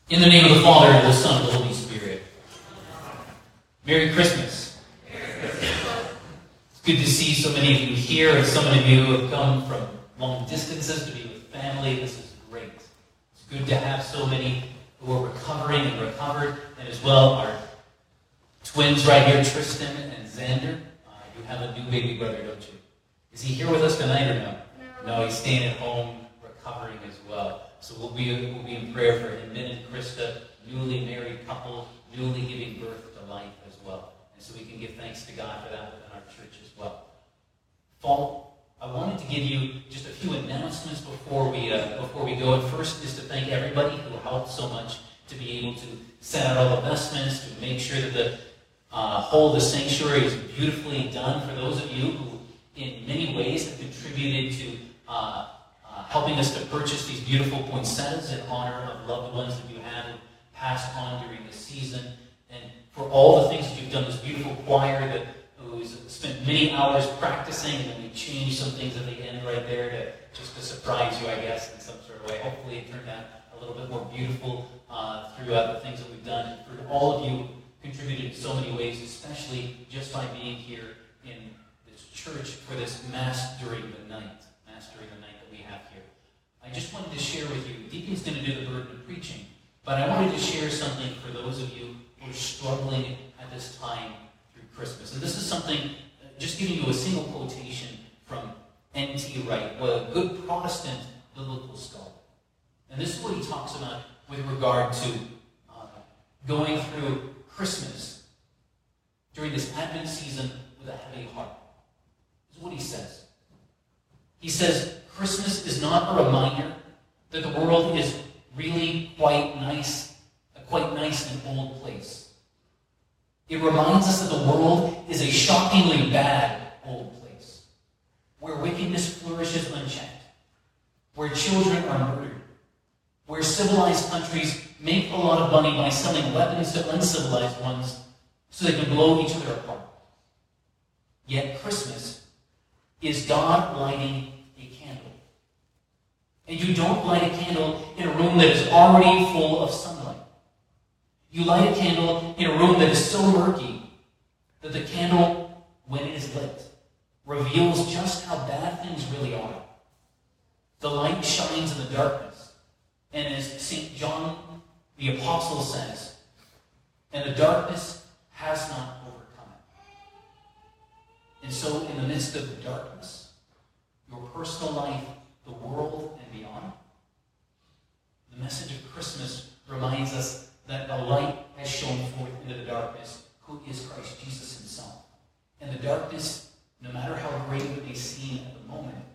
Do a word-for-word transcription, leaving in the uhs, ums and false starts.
In the name of the Father, and of the Son, and of the Holy Spirit. Merry Christmas. It's good to see so many of you here, and so many of you have come from long distances to be with family. This is great. It's good to have so many who are recovering and recovered, and as well our twins right here, Tristan and Xander. Uh, you have a new baby brother, don't you? Is he here with us tonight or no? No, no, he's staying at home, recovering as well. So we'll be, we'll be in prayer for him, Min and Krista, newly married couple, newly giving birth to life as well. And so we can give thanks to God for that within our church as well. Fall, I wanted to give you just a few announcements before we uh, before we go. And first is to thank everybody who helped so much to be able to set out all the vestments, to make sure that the uh, whole of the sanctuary is beautifully done. For those of you who, in many ways, have contributed to uh, Uh, helping us to purchase these beautiful poinsettias in honor of loved ones that you have passed on during the season, and for all the things that you've done, this beautiful choir that who's spent many hours practicing, and then we changed some things at the end right there to just to surprise you, I guess, in some sort of way. Hopefully it turned out a little bit more beautiful uh, throughout the things that we've done. And for all of you contributed in so many ways, especially just by being here in this church for this Mass during the night. Mass during the night. Have here. I just wanted to share with you, Deacon's going to do the burden of preaching, but I wanted to share something for those of you who are struggling at this time through Christmas. And this is something, just giving you a single quotation from N T Wright, a good Protestant biblical scholar. And this is what he talks about with regard to uh, going through Christmas during this Advent season with a heavy heart. This is what he says. He says, Christmas is not a reminder that the world is really quite nice, a quite nice and old place. It reminds us that the world is a shockingly bad old place, where wickedness flourishes unchecked, where children are murdered, where civilized countries make a lot of money by selling weapons to uncivilized ones so they can blow each other apart. Yet Christmas is God lighting a candle. And you don't light a candle in a room that is already full of sunlight. You light a candle in a room that is so murky that the candle, when it is lit, reveals just how bad things really are. The light shines in the darkness. And as Saint John the Apostle says, and the darkness has not overcome it. And so in the midst of the darkness, your personal life, the world, and beyond, the message of Christmas reminds us that a light has shone forth into the darkness, who is Christ Jesus himself. And the darkness, no matter how great it may seem at the moment,